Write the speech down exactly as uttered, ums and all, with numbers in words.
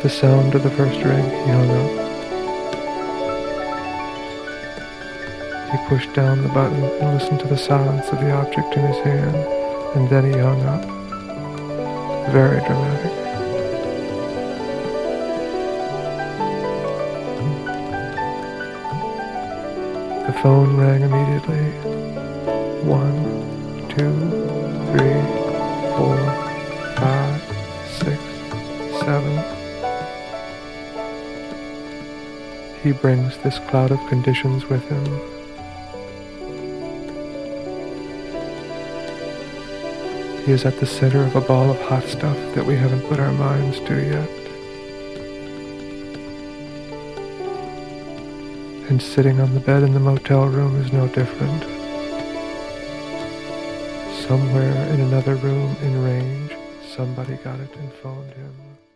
At the sound of the first ring, he hung up. He pushed down the button and listened to the silence of the object in his hand, and then he hung up. Very dramatic. The phone rang immediately. One, two, three, four, five, six, seven. He brings this cloud of conditions with him. He is at the center of a ball of hot stuff that we haven't put our minds to yet. And sitting on the bed in the motel room is no different. Somewhere in another room in range, somebody got it and phoned him.